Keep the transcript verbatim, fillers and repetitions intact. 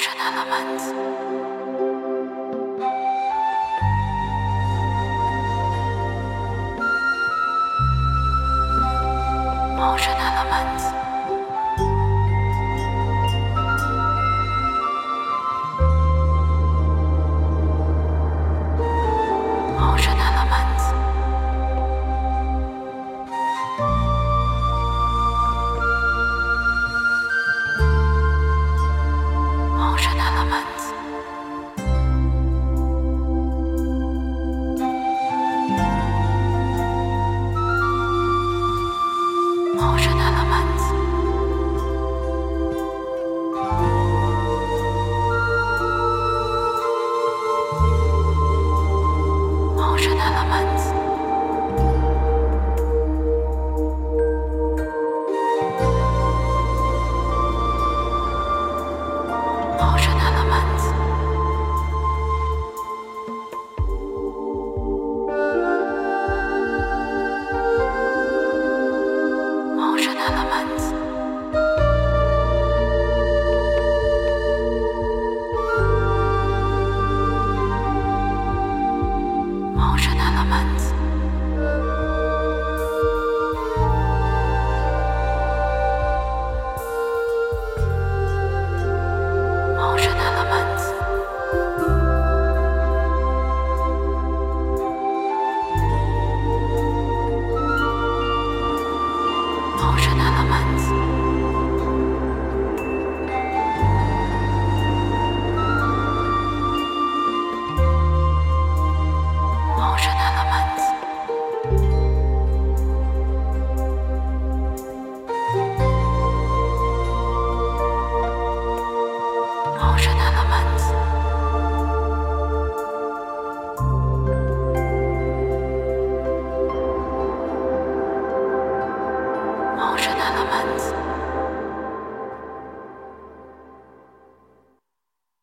Motion elements. Motion elements. Motion elements. Motion elements. Motion elements. Motion elements. Motion elements. Motion elements. Motion elements. Motion elements. Motion elements. Motion elements. Motion elements. Motion elements.